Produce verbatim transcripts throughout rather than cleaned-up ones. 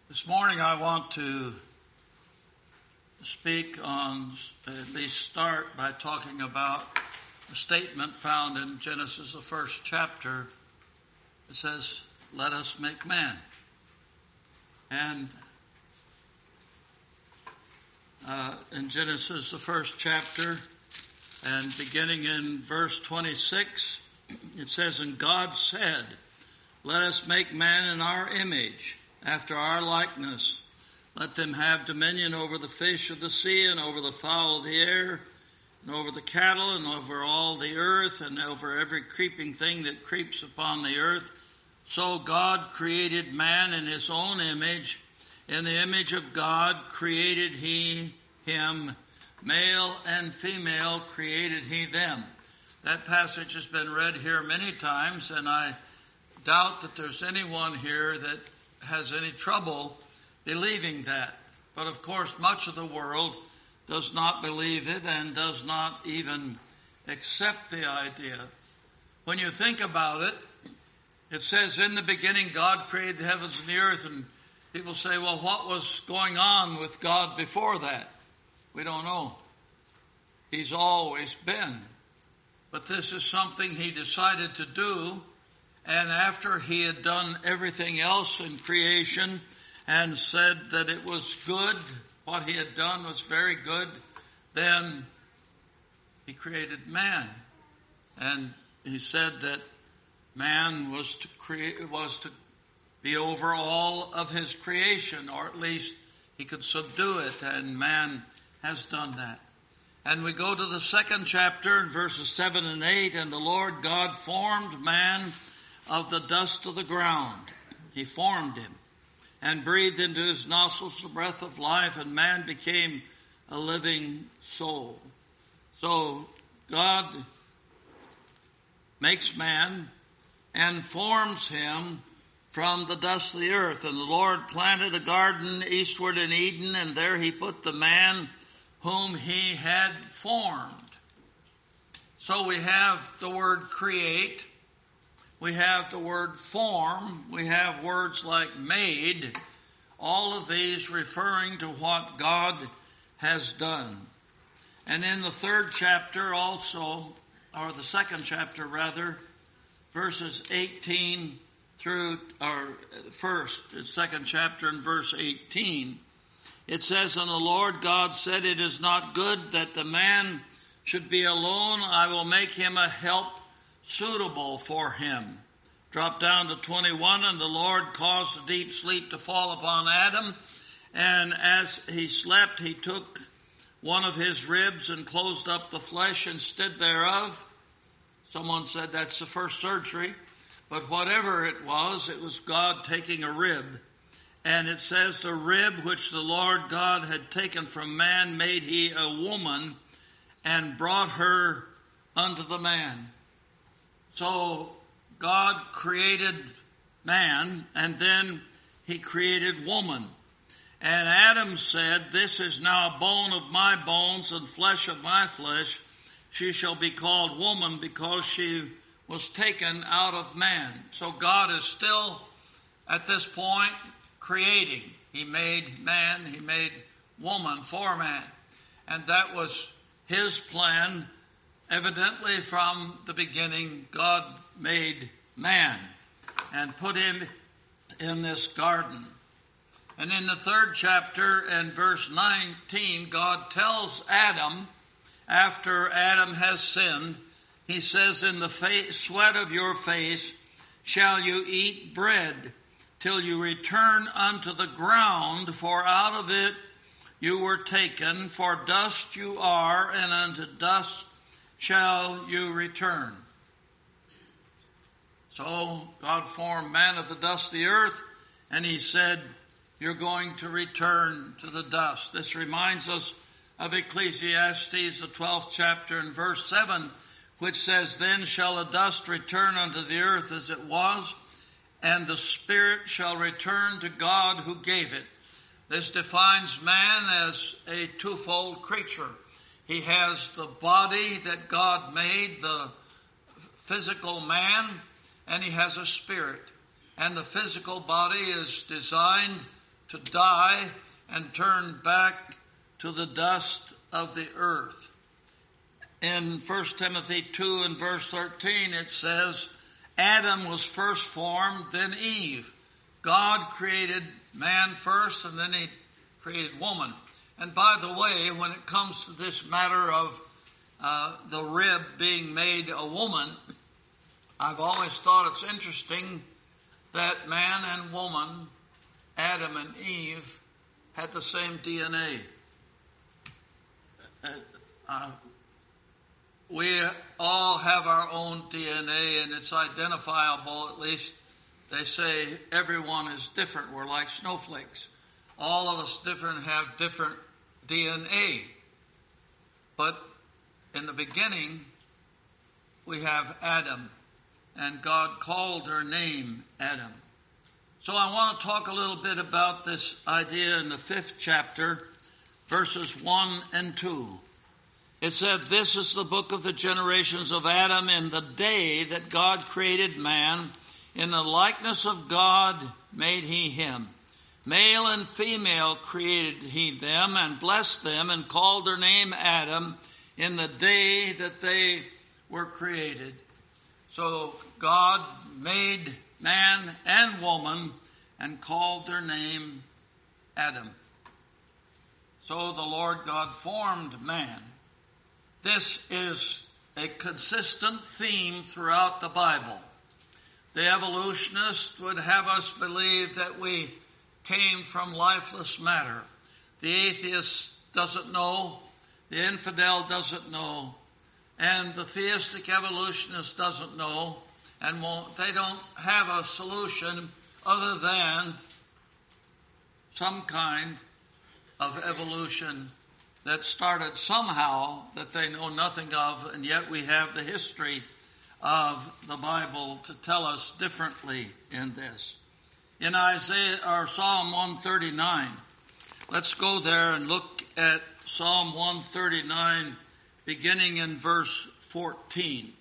This morning I want to speak on, at least start by talking about a statement found in Genesis, the first chapter. It says, "Let us make man." And uh, in Genesis, the first chapter, and beginning in verse twenty-six, it says, "And God said, Let us make man in our image, after our likeness. Let them have dominion over the fish of the sea, and over the fowl of the air, and over the cattle, and over all the earth, and over every creeping thing that creeps upon the earth." So God created man in his own image. In the image of God created he him. Male and female created he them. That passage has been read here many times, and I doubt that there's anyone here that has any trouble believing that. But of course, much of the world does not believe it and does not even accept the idea. When you think about it, it says, "In the beginning God created the heavens and the earth," and people say, well, what was going on with God before that? We don't know. He's always been. But this is something he decided to do. And after he had done everything else in creation and said that it was good, what he had done was very good, then he created man. And he said that man was to create, was to be over all of his creation, or at least he could subdue it, and man has done that. And we go to the second chapter, verses seven and eight, "And the Lord God formed man of the dust of the ground. He formed him and breathed into his nostrils the breath of life, and man became a living soul." So God makes man and forms him from the dust of the earth. "And the Lord planted a garden eastward in Eden, and there he put the man whom he had formed." So we have the word create. We have the word form. We have words like made. All of these referring to what God has done. And in the third chapter also, or the second chapter rather, verses eighteen through, or first, the second chapter and verse eighteen, it says, "And the Lord God said, It is not good that the man should be alone. I will make him a help suitable for him." Drop down to twenty-one, "And the Lord caused a deep sleep to fall upon Adam, and as he slept, he took one of his ribs and closed up the flesh instead thereof." Someone said that's the first surgery, but whatever it was, it was God taking a rib. And it says, "The rib which the Lord God had taken from man made he a woman, and brought her unto the man." So God created man, and then he created woman. And Adam said, "This is now a bone of my bones and flesh of my flesh. She shall be called woman, because she was taken out of man." So God is still, at this point, creating. He made man, he made woman for man. And that was his plan. Evidently, from the beginning, God made man and put him in this garden. And in the third chapter and verse nineteen, God tells Adam, after Adam has sinned, he says, "In the fa- sweat of your face shall you eat bread, till you return unto the ground, for out of it you were taken, for dust you are, and unto dust shall you return." So God formed man of the dust of the earth, and he said, you're going to return to the dust. This reminds us of Ecclesiastes, the twelfth chapter and verse seven, which says, "Then shall the dust return unto the earth as it was, and the spirit shall return to God who gave it." This defines man as a twofold creature. He has the body that God made, the physical man, and he has a spirit. And the physical body is designed to die and turn back to the dust of the earth. In First Timothy two and verse thirteen, it says, Adam was first formed, then Eve. God created man first, and then he created woman. And by the way, when it comes to this matter of uh, the rib being made a woman, I've always thought it's interesting that man and woman, Adam and Eve, had the same D N A. Uh, uh, we all have our own D N A, and it's identifiable. At least they say everyone is different. We're like snowflakes. All of us different have different D N A. But in the beginning, we have Adam, and God called her name Adam. So I want to talk a little bit about this idea in the fifth chapter, verses one and two. It said, This is the book of the generations of Adam in the day that God created man. In the likeness of God made he him. Male and female created he them, and blessed them, and called their name Adam in the day that they were created. So God made man and woman and called their name Adam. So the Lord God formed man. This is a consistent theme throughout the Bible. The evolutionists would have us believe that we came from lifeless matter. The atheist doesn't know. The infidel doesn't know. And the theistic evolutionist doesn't know. And won't, they don't have a solution other than some kind of evolution that started somehow that they know nothing of, and yet we have the history of the Bible to tell us differently in this. In Isaiah or Psalm one thirty-nine, let's go there and look at Psalm one thirty-nine, beginning in verse fourteen.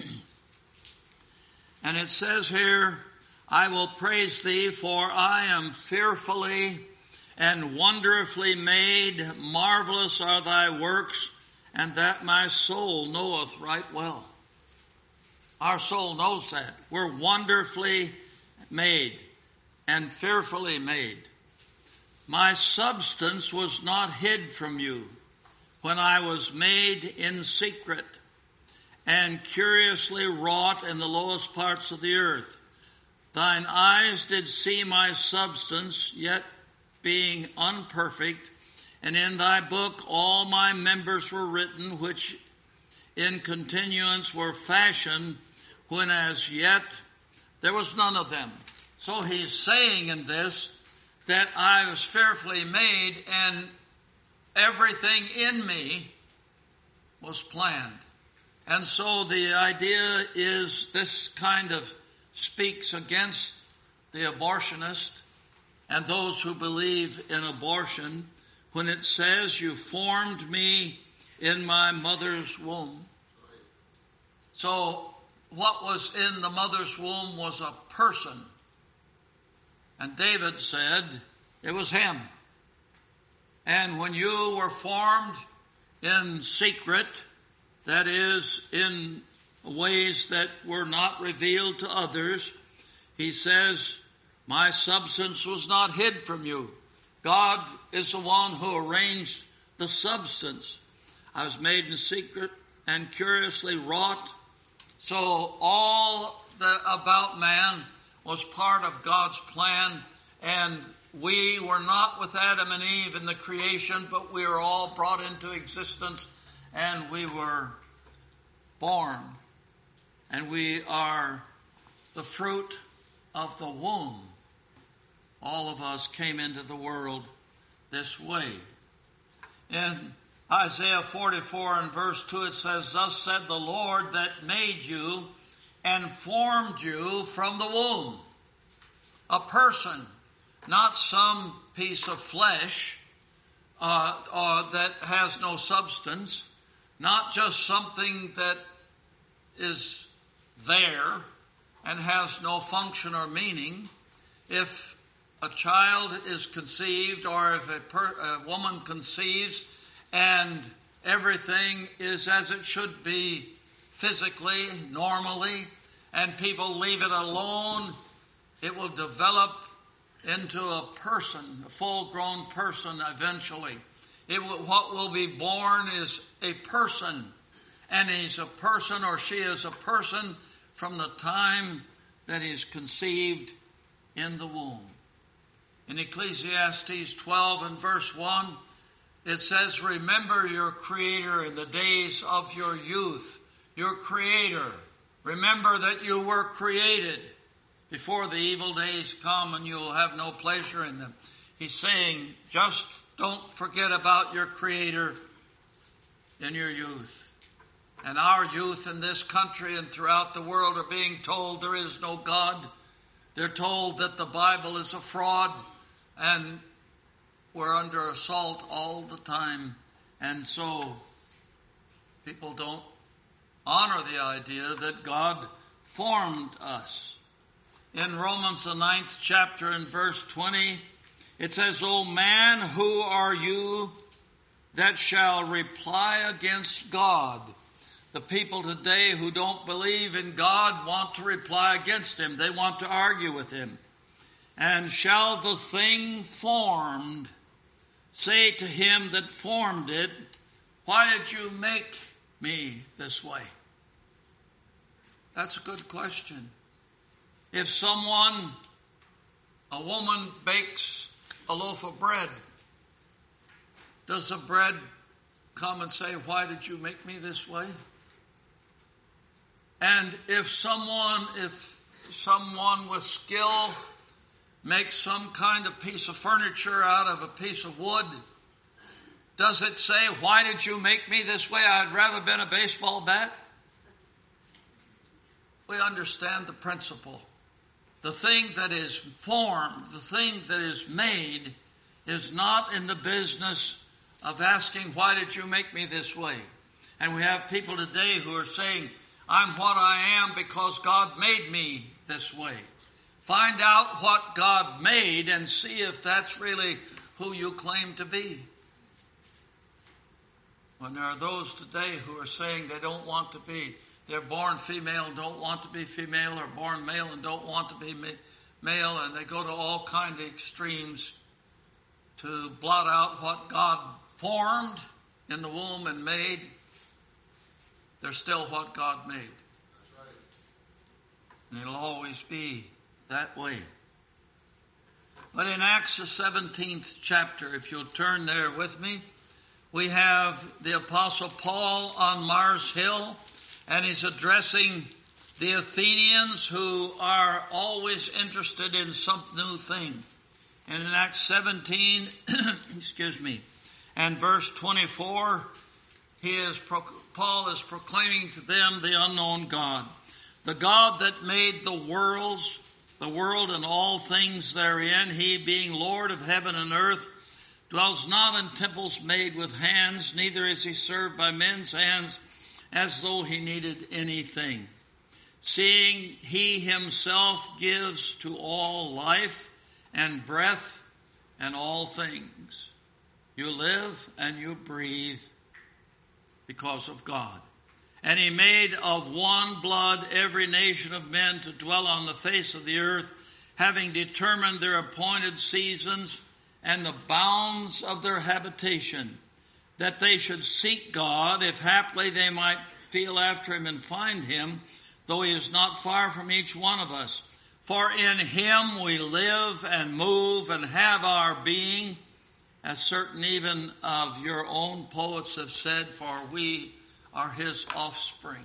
And it says here, I will praise thee, for I am fearfully and wonderfully made. Marvelous are thy works, and that my soul knoweth right well. Our soul knows that. We're wonderfully made and fearfully made. My substance was not hid from you when I was made in secret and curiously wrought in the lowest parts of the earth. Thine eyes did see my substance, yet being unperfect, and in thy book all my members were written, which in continuance were fashioned, when as yet there was none of them. So he's saying in this that I was fearfully made, and everything in me was planned. And so the idea is this kind of speaks against the abortionist and those who believe in abortion when it says, you formed me in my mother's womb. So what was in the mother's womb was a person. And David said it was him. And when you were formed in secret, that is, in ways that were not revealed to others, he says, my substance was not hid from you. God is the one who arranged the substance. I was made in secret and curiously wrought. So all that about man was part of God's plan, and we were not with Adam and Eve in the creation, but we were all brought into existence, and we were born, and we are the fruit of the womb. All of us came into the world this way. In Isaiah forty-four and verse two, it says, thus said the Lord that made you and formed you from the womb. A person, not some piece of flesh uh, uh, that has no substance, not just something that is there and has no function or meaning. If a child is conceived, or if a, per, a woman conceives and everything is as it should be physically, normally, and people leave it alone, it will develop into a person, a full-grown person eventually. It will, what will be born is a person, and he's a person or she is a person from the time that he is conceived in the womb. In Ecclesiastes twelve and verse one, it says, remember your Creator in the days of your youth. Your Creator. Remember that you were created before the evil days come and you'll have no pleasure in them. He's saying, just don't forget about your Creator in your youth. And our youth in this country and throughout the world are being told there is no God. They're told that the Bible is a fraud, and we're under assault all the time. And so people don't honor the idea that God formed us. In Romans the ninth chapter and verse twenty, it says, O man, who are you that shall reply against God? The people today who don't believe in God want to reply against Him. They want to argue with Him. And shall the thing formed say to him that formed it, why did you make me this way? That's a good question. If someone, a woman bakes a loaf of bread, does the bread come and say, why did you make me this way? And if someone, if someone with skill makes some kind of piece of furniture out of a piece of wood, does it say, why did you make me this way? I'd rather been a baseball bat. We understand the principle. The thing that is formed, the thing that is made, is not in the business of asking, why did you make me this way? And we have people today who are saying, I'm what I am because God made me this way. Find out what God made and see if that's really who you claim to be. When there are those today who are saying they don't want to be, they're born female and don't want to be female, or born male and don't want to be male, and they go to all kinds of extremes to blot out what God formed in the womb and made. They're still what God made. That's right. And it'll always be that way. But in Acts the seventeenth chapter, if you'll turn there with me, we have the Apostle Paul on Mars Hill, and he's addressing the Athenians who are always interested in some new thing. And in Acts seventeen, excuse me, and verse twenty-four, he is Paul is proclaiming to them the unknown God, the God that made the worlds, the world and all things therein, he being Lord of heaven and earth, dwells not in temples made with hands, neither is he served by men's hands as though he needed anything. Seeing he himself gives to all life and breath and all things. You live and you breathe because of God. And he made of one blood every nation of men to dwell on the face of the earth, having determined their appointed seasons and the bounds of their habitation, that they should seek God, if haply they might feel after him and find him, though he is not far from each one of us. For in him we live and move and have our being, as certain even of your own poets have said, for we are his offspring.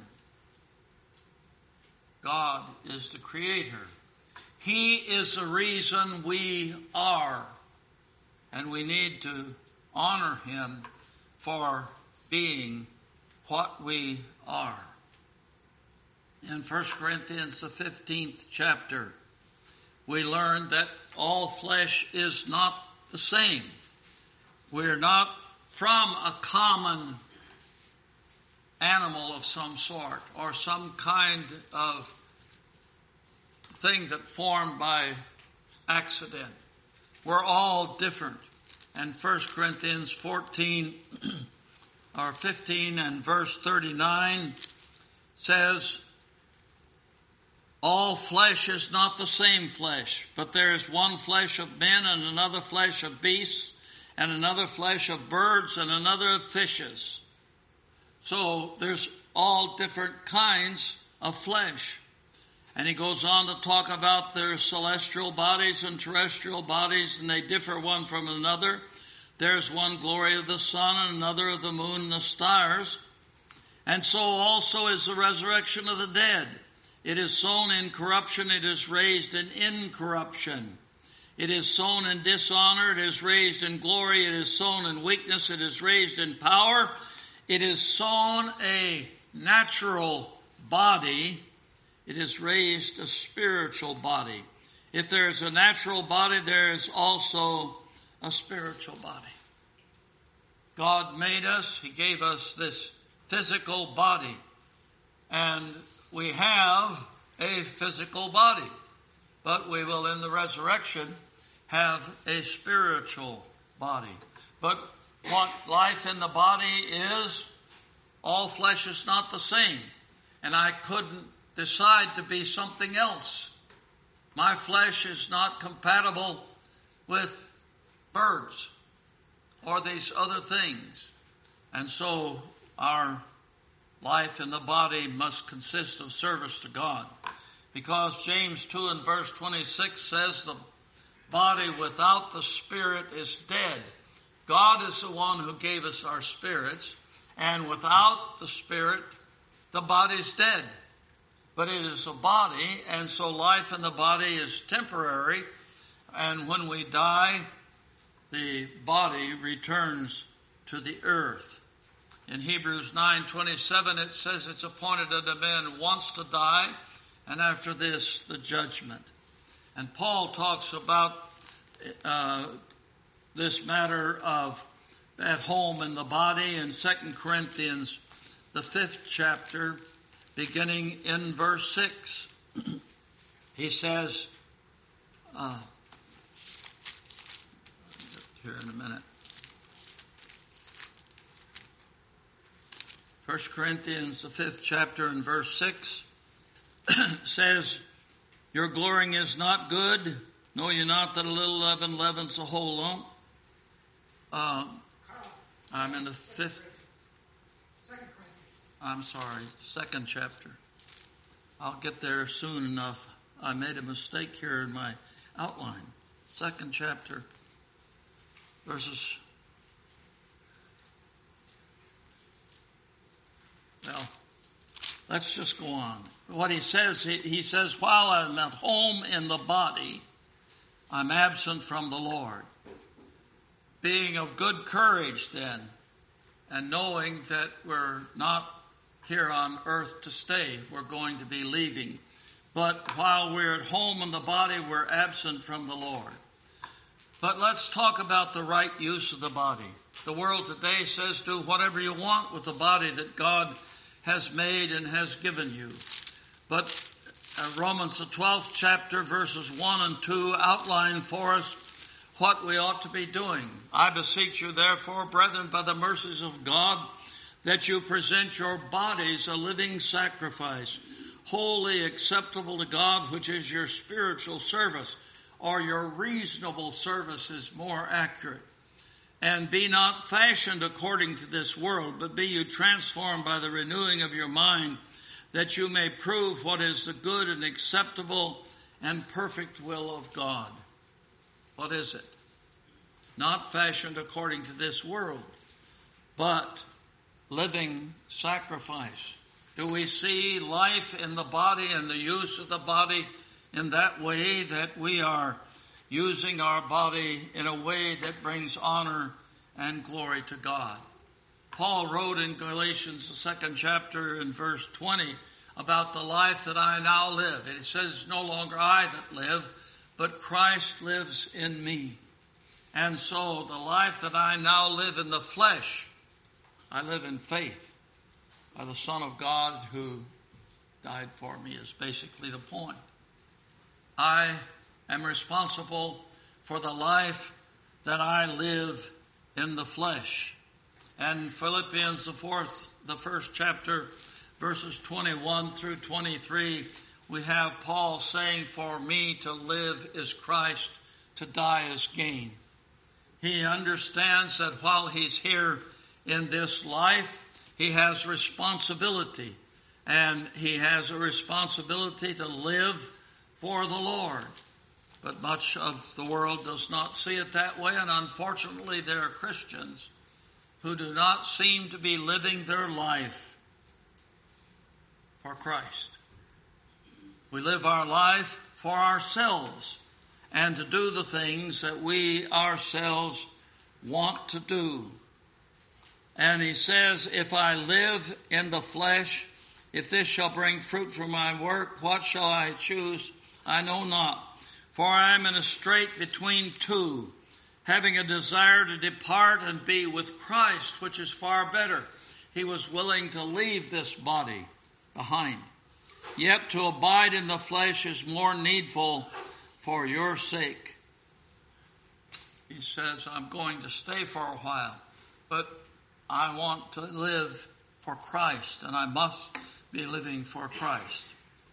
God is the creator. He is the reason we are. And we need to honor him for being what we are. In First Corinthians, the fifteenth chapter, we learn that all flesh is not the same. We're not from a common animal of some sort or some kind of thing that formed by accident. We're all different. And First Corinthians fourteen or fifteen and verse thirty-nine says, all flesh is not the same flesh, but there is one flesh of men and another flesh of beasts and another flesh of birds and another of fishes. So there's all different kinds of flesh. And he goes on to talk about their celestial bodies and terrestrial bodies, and they differ one from another. There's one glory of the sun and another of the moon and the stars. And so also is the resurrection of the dead. It is sown in corruption, it is raised in incorruption. It is sown in dishonor, it is raised in glory. It is sown in weakness, it is raised in power. It is sown a natural body, it is raised a spiritual body. If there is a natural body, there is also a spiritual body. God made us, He gave us this physical body, and we have a physical body, but we will in the resurrection have a spiritual body. But what life in the body is, all flesh is not the same, and I couldn't decide to be something else. My flesh is not compatible with birds or these other things. And so our life in the body must consist of service to God. Because James two and verse twenty-six says the body without the spirit is dead. God is the one who gave us our spirits, and without the spirit, the body's dead. But it is a body, and so life in the body is temporary, and when we die, the body returns to the earth. In Hebrews nine twenty-seven, it says it's appointed unto men once to die, and after this, the judgment. And Paul talks about uh, this matter of at home in the body in Second Corinthians, the fifth chapter, beginning in verse six. He says, uh, here in a minute. First Corinthians, the fifth chapter, and verse six says, your glorying is not good. Know ye not that a little leaven leavens the whole lump? Uh, I'm in the fifth. I'm sorry, second chapter. I'll get there soon enough. I made a mistake here in my outline. Second chapter, verses... Well, let's just go on. What he says, he, he says, while I'm at home in the body, I'm absent from the Lord. Being of good courage then, and knowing that we're not here on earth to stay, we're going to be leaving. But while we're at home in the body, we're absent from the Lord. But let's talk about the right use of the body. The world today says do whatever you want with the body that God has made and has given you. But uh, Romans the twelfth chapter verses one and two outline for us what we ought to be doing. I beseech you therefore, brethren, by the mercies of God, that you present your bodies a living sacrifice, wholly acceptable to God, which is your spiritual service, or your reasonable service is more accurate. And be not fashioned according to this world, but be you transformed by the renewing of your mind, that you may prove what is the good and acceptable and perfect will of God. What is it? Not fashioned according to this world, but living sacrifice. Do we see life in the body and the use of the body in that way, that we are using our body in a way that brings honor and glory to God? Paul wrote in Galatians, the second chapter, in verse twenty, about the life that I now live. It says, it's no longer I that live, but Christ lives in me. And so the life that I now live in the flesh, I live in faith by the Son of God who died for me, is basically the point. I am responsible for the life that I live in the flesh. And Philippians, the fourth, the first chapter, verses twenty-one through twenty-three, we have Paul saying, for me to live is Christ, to die is gain. He understands that while he's here in this life, he has responsibility. And he has a responsibility to live for the Lord. But much of the world does not see it that way. And unfortunately, there are Christians who do not seem to be living their life for Christ. We live our life for ourselves and to do the things that we ourselves want to do. And he says, if I live in the flesh, if this shall bring fruit from my work, what shall I choose? I know not. For I am in a strait between two, having a desire to depart and be with Christ, which is far better. He was willing to leave this body behind. Yet to abide in the flesh is more needful for your sake. He says, I'm going to stay for a while, but I want to live for Christ, and I must be living for Christ.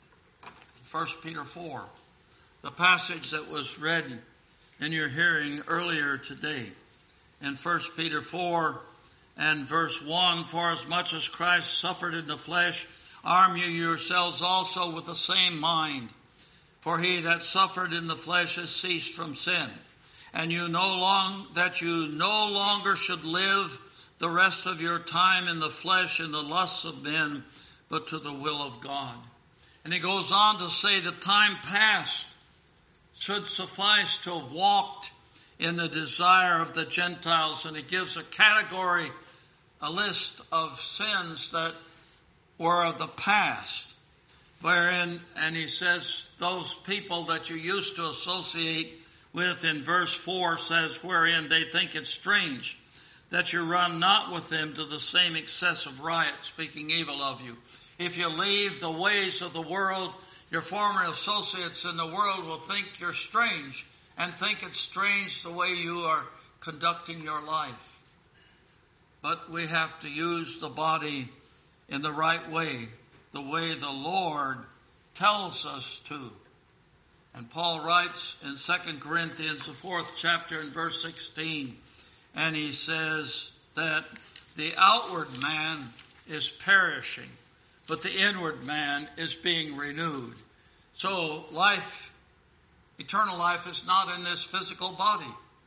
First Peter four, the passage that was read in your hearing earlier today. In First Peter four and verse one, for as much as Christ suffered in the flesh, arm you yourselves also with the same mind. For he that suffered in the flesh has ceased from sin. And you no long that you no longer should live the rest of your time in the flesh in the lusts of men, but to the will of God. And he goes on to say the time past should suffice to have walked in the desire of the Gentiles. And he gives a category, a list of sins that were of the past. Wherein, and he says, those people that you used to associate with in verse four says, wherein they think it strange that you run not with them to the same excessive riot, speaking evil of you. If you leave the ways of the world, your former associates in the world will think you're strange and think it's strange the way you are conducting your life. But we have to use the body in the right way, the way the Lord tells us to. And Paul writes in Second Corinthians, the fourth chapter, in verse sixteen, and he says that the outward man is perishing, but the inward man is being renewed. So life, eternal life, is not in this physical body.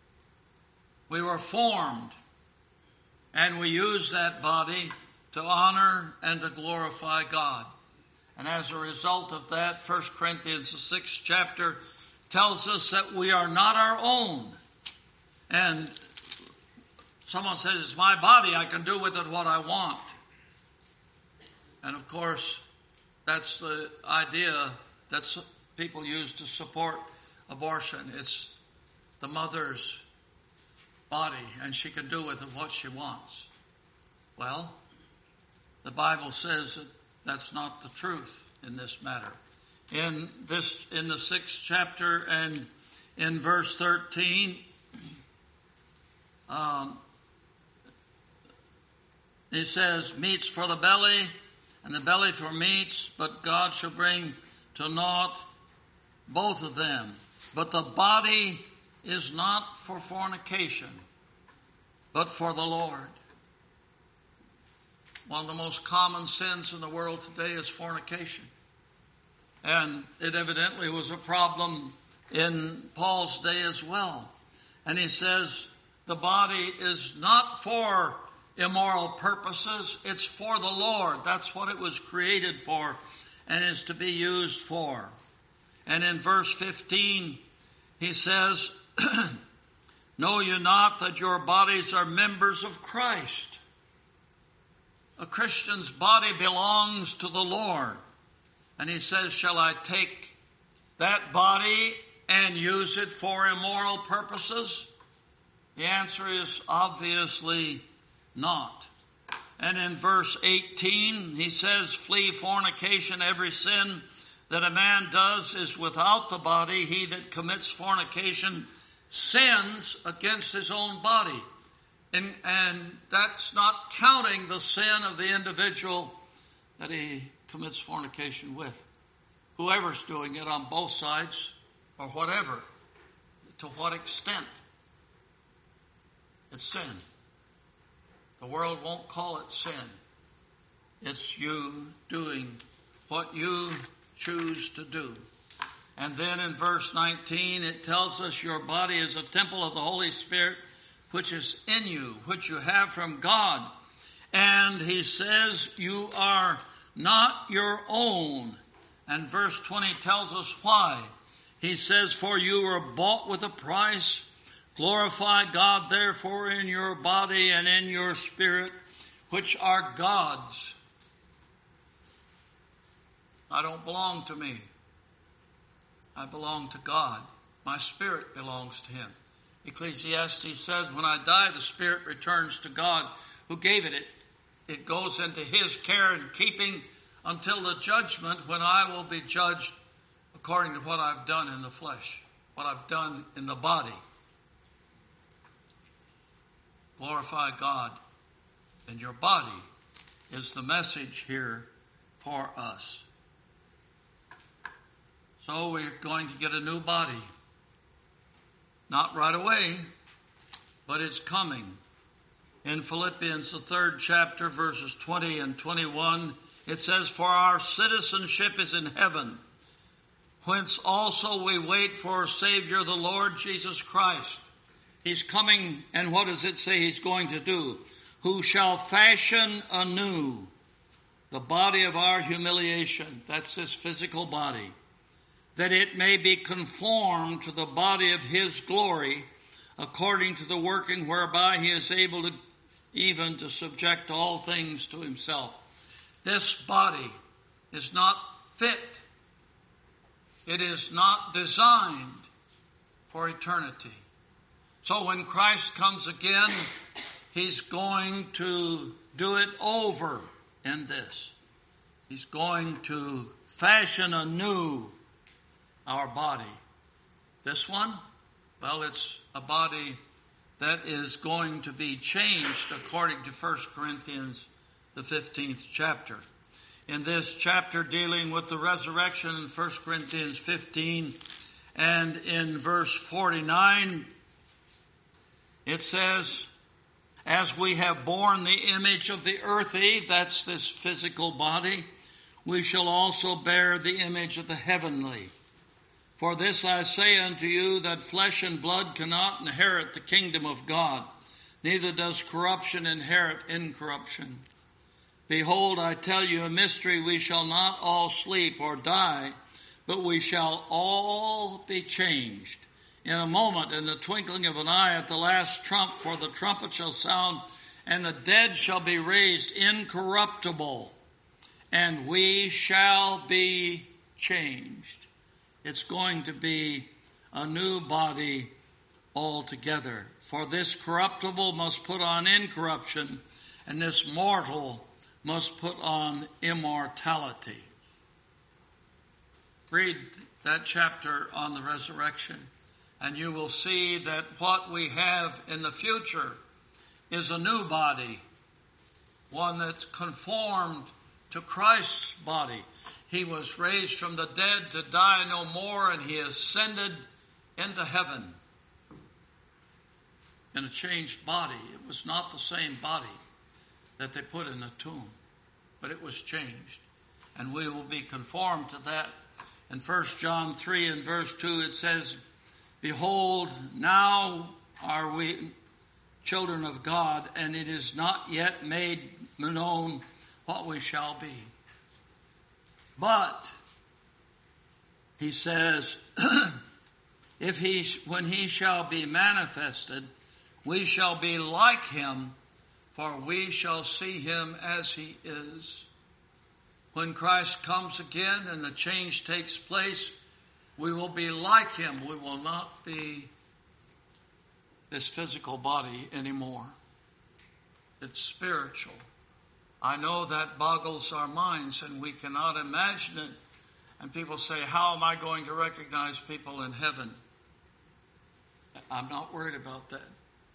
We were formed, and we use that body to honor and to glorify God. And as a result of that, First Corinthians, the sixth chapter, tells us that we are not our own. And someone says, it's my body, I can do with it what I want. And of course, that's the idea that people use to support abortion. It's the mother's body, and she can do with it what she wants. Well, the Bible says that that's not the truth in this matter. In this, in the sixth chapter and in verse thirteen, um, it says, meats for the belly, and the belly for meats, but God shall bring to naught both of them. But the body is not for fornication, but for the Lord. One of the most common sins in the world today is fornication. And it evidently was a problem in Paul's day as well. And he says the body is not for immoral purposes, it's for the Lord. That's what it was created for and is to be used for. And in verse fifteen, he says, know you not that your bodies are members of Christ? A Christian's body belongs to the Lord. And he says, shall I take that body and use it for immoral purposes? The answer is obviously not. And in verse eighteen, he says, flee fornication. Every sin that a man does is without the body. He that commits fornication sins against his own body. And, and that's not counting the sin of the individual that he commits fornication with. Whoever's doing it on both sides or whatever, to what extent, it's sin. The world won't call it sin. It's you doing what you choose to do. And then in verse nineteen, it tells us your body is a temple of the Holy Spirit, which is in you, which you have from God. And he says you are not your own. And verse twenty tells us why. He says, for you were bought with a price. Glorify God therefore in your body and in your spirit, which are God's. I don't belong to me. I belong to God. My spirit belongs to him. Ecclesiastes says, when I die, the spirit returns to God who gave it. It, it goes into his care and keeping until the judgment when I will be judged according to what I've done in the flesh, what I've done in the body. Glorify God. And your body is the message here for us. So we're going to get a new body. Not right away, but it's coming. In Philippians, the third chapter, verses twenty and twenty-one, it says, for our citizenship is in heaven, whence also we wait for our Savior, the Lord Jesus Christ. He's coming, and what does it say he's going to do? Who shall fashion anew the body of our humiliation. That's this physical body. That it may be conformed to the body of his glory, according to the working whereby he is able to even to subject all things to himself. This body is not fit. It is not designed for eternity. So when Christ comes again, he's going to do it over in this. He's going to fashion anew our body. This one, well, it's a body that is going to be changed according to First Corinthians, the fifteenth chapter. In this chapter dealing with the resurrection in First Corinthians fifteen and in verse forty-nine, it says, as we have borne the image of the earthy, that's this physical body, we shall also bear the image of the heavenly. For this I say unto you, that flesh and blood cannot inherit the kingdom of God, neither does corruption inherit incorruption. Behold, I tell you a mystery, we shall not all sleep or die, but we shall all be changed. In a moment, in the twinkling of an eye, at the last trump, for the trumpet shall sound, and the dead shall be raised incorruptible, and we shall be changed. It's going to be a new body altogether. For this corruptible must put on incorruption, and this mortal must put on immortality. Read that chapter on the resurrection, and you will see that what we have in the future is a new body, one that's conformed to Christ's body. He was raised from the dead to die no more, and he ascended into heaven in a changed body. It was not the same body that they put in the tomb, but it was changed. And we will be conformed to that. In First John three and verse two, it says, behold, now are we children of God, and it is not yet made known what we shall be. But, he says, if he, when he shall be manifested, we shall be like him, for we shall see him as he is. When Christ comes again and the change takes place, we will be like him. We will not be this physical body anymore. It's spiritual. I know that boggles our minds and we cannot imagine it. And people say, how am I going to recognize people in heaven? I'm not worried about that.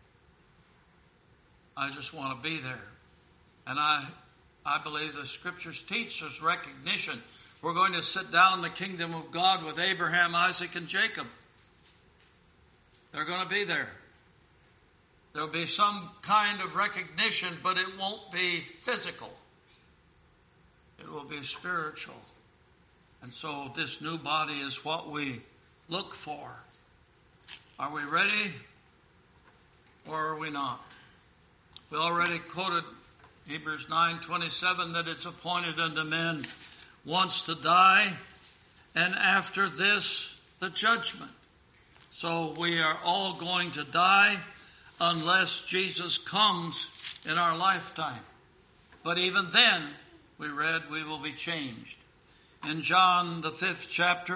I just want to be there. And I I believe the Scriptures teach us recognition. We're going to sit down in the kingdom of God with Abraham, Isaac, and Jacob. They're going to be there. There'll be some kind of recognition, but it won't be physical. It will be spiritual. And so this new body is what we look for. Are we ready or are we not? We already quoted Hebrews nine twenty-seven that it's appointed unto men once to die, and after this, the judgment. So we are all going to die unless Jesus comes in our lifetime. But even then, we read, we will be changed. In John, the fifth chapter,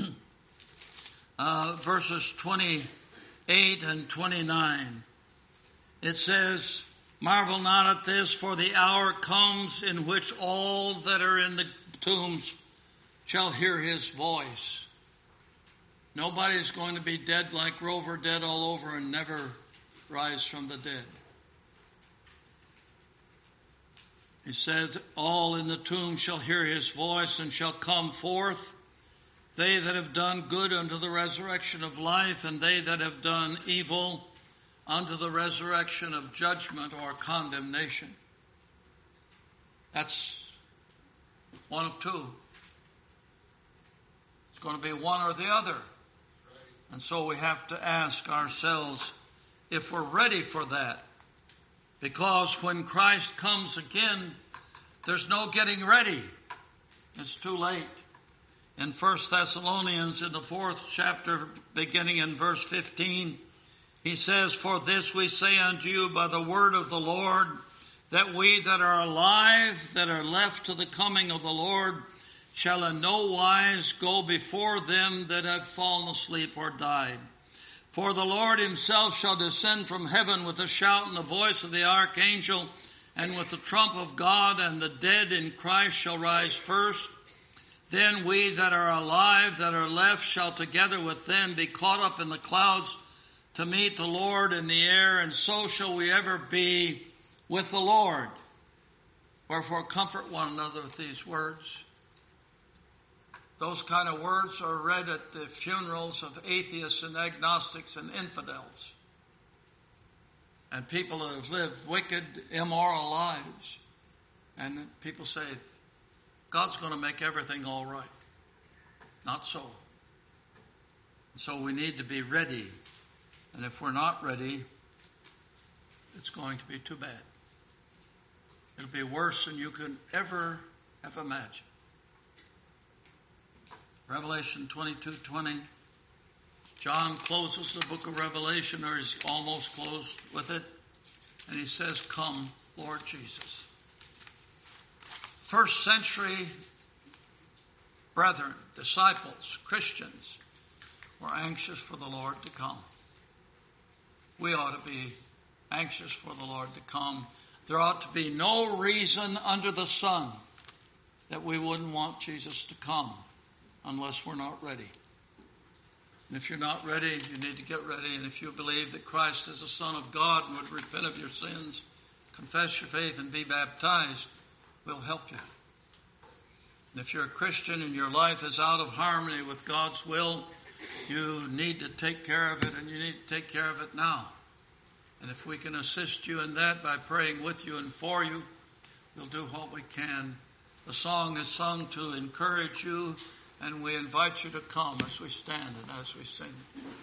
uh, verses twenty-eight and twenty-nine, it says, marvel not at this, for the hour comes in which all that are in the tombs shall hear his voice. Nobody's going to be dead like Rover, dead all over and never rise from the dead. He says, all in the tomb shall hear his voice and shall come forth, they that have done good unto the resurrection of life, and they that have done evil unto the resurrection of judgment or condemnation. That's one of two. It's going to be one or the other. And so we have to ask ourselves if we're ready for that. Because when Christ comes again, there's no getting ready. It's too late. In First Thessalonians, in the fourth chapter, beginning in verse fifteen, he says, for this we say unto you by the word of the Lord, that we that are alive, that are left to the coming of the Lord, shall in no wise go before them that have fallen asleep or died. For the Lord himself shall descend from heaven with a shout and the voice of the archangel, and with the trump of God, and the dead in Christ shall rise first. Then we that are alive, that are left, shall together with them be caught up in the clouds to meet the Lord in the air, and so shall we ever be with the Lord. Wherefore comfort one another with these words. Those kind of words are read at the funerals of atheists and agnostics and infidels. And people that have lived wicked, immoral lives. And people say, God's going to make everything all right. Not so. So we need to be ready. And if we're not ready, it's going to be too bad. It'll be worse than you could ever have imagined. Revelation twenty-two twenty. John closes the book of Revelation, or he's almost closed with it. And he says, come, Lord Jesus. First century brethren, disciples, Christians were anxious for the Lord to come. We ought to be anxious for the Lord to come. There ought to be no reason under the sun that we wouldn't want Jesus to come unless we're not ready. And if you're not ready, you need to get ready. And if you believe that Christ is the Son of God and would repent of your sins, confess your faith and be baptized, we'll help you. And if you're a Christian and your life is out of harmony with God's will, you need to take care of it, and you need to take care of it now. And if we can assist you in that by praying with you and for you, we'll do what we can. The song is sung to encourage you, and we invite you to come as we stand and as we sing.